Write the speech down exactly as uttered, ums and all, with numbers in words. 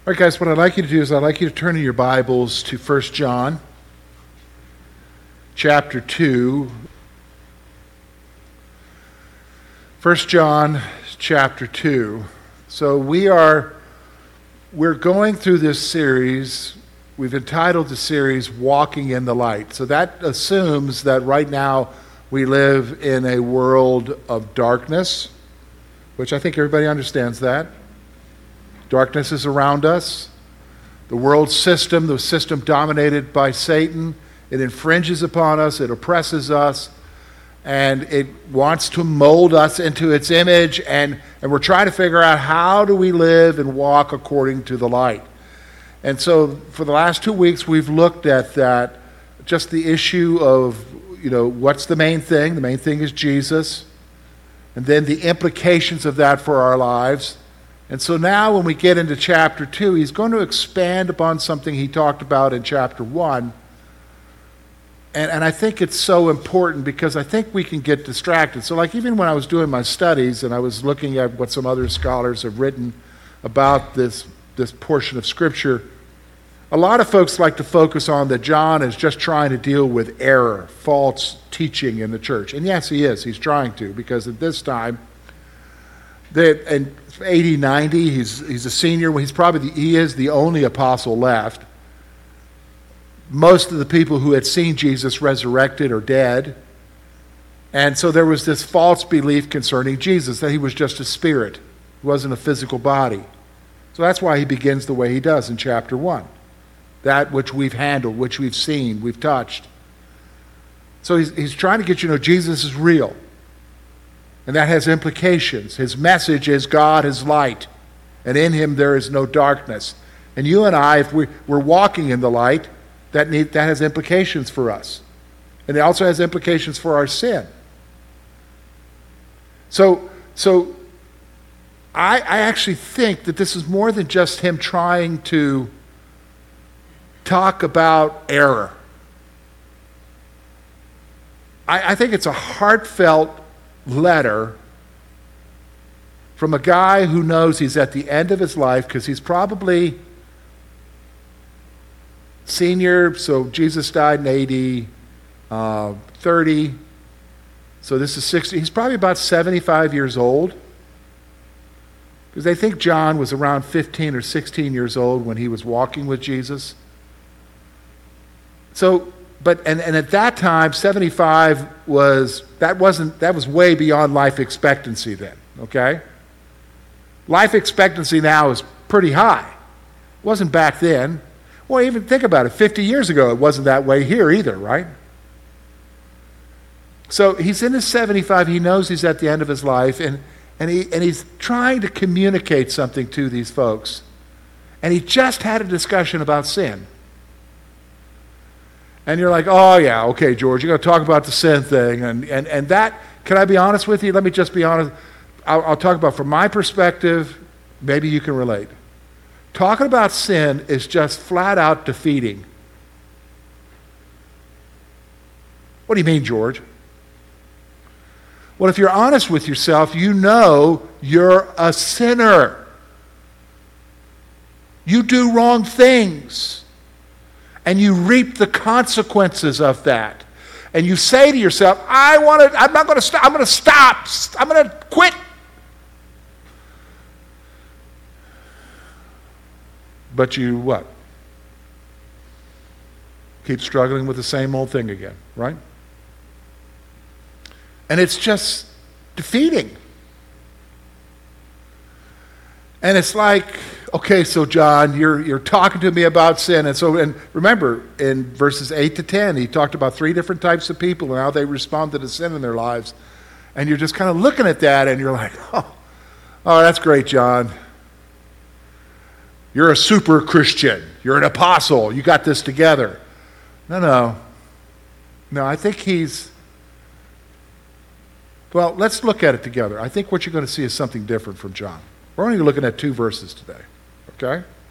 All right, guys, what I'd like you to do is I'd like you to turn in your Bibles to First John chapter two. First John chapter two. So we are, we're going through this series. We've entitled the series Walking in the Light. So that assumes that right now we live in a world of darkness, which I think everybody understands that. Darkness is around us. The world system, the system dominated by Satan, it infringes upon us, it oppresses us, and it wants to mold us into its image, and, and we're trying to figure out how do we live and walk according to the light. And so for the last two weeks, we've looked at that, just the issue of, you know, what's the main thing? The main thing is Jesus, and then the implications of that for our lives. And so now when we get into chapter two, he's going to expand upon something he talked about in chapter one. And, and I think it's so important because I think we can get distracted. So like even when I was doing my studies and I was looking at what some other scholars have written about this, this portion of Scripture, a lot of folks like to focus on that John is just trying to deal with error, false teaching in the church. And yes, he is. He's trying to, because at this time, that in eighty, ninety, he's he's a senior. He's probably the, he is the only apostle left. Most of the people who had seen Jesus resurrected are dead. And so there was this false belief concerning Jesus, that he was just a spirit. He wasn't a physical body. So that's why he begins the way he does in chapter one. That which we've handled, which we've seen, we've touched. So he's, he's trying to get you to know Jesus is real. And that has implications. His message is God is light, and in him there is no darkness. And you and I, if we, we're walking in the light, that, need, that has implications for us. And it also has implications for our sin. So, so I, I actually think that this is more than just him trying to talk about error. I, I think it's a heartfelt letter from a guy who knows he's at the end of his life, because he's probably senior, so Jesus died in A D uh, thirty, so this is sixty. He's probably about seventy-five years old, because they think John was around fifteen or sixteen years old when he was walking with Jesus. So But and, and at that time, seventy-five was that wasn't that was way beyond life expectancy then. Okay, life expectancy now is pretty high. It wasn't back then. Well, even think about it. Fifty years ago, it wasn't that way here either, right? So he's in his seventy-five. He knows he's at the end of his life, and and he and he's trying to communicate something to these folks. And he just had a discussion about sin. And you're like, oh yeah, okay, George, you're going to talk about the sin thing. And, and, and that, can I be honest with you? Let me just be honest. I'll, I'll talk about from my perspective, maybe you can relate. Talking about sin is just flat out defeating. What do you mean, George? Well, if you're honest with yourself, you know you're a sinner. You do wrong things. And you reap the consequences of that. And you say to yourself, I want to, I'm not going to stop, I'm going to stop, I'm going to quit. But you what? Keep struggling with the same old thing again, right? And it's just defeating. And it's like, okay, so John, you're you're talking to me about sin. And so, and remember, in verses eight to ten, he talked about three different types of people and how they responded to sin in their lives. And you're just kind of looking at that and you're like, oh, oh, that's great, John. You're a super Christian. You're an apostle. You got this together. No, no. No, I think he's, well, let's look at it together. I think what you're going to see is something different from John. We're only looking at two verses today, okay?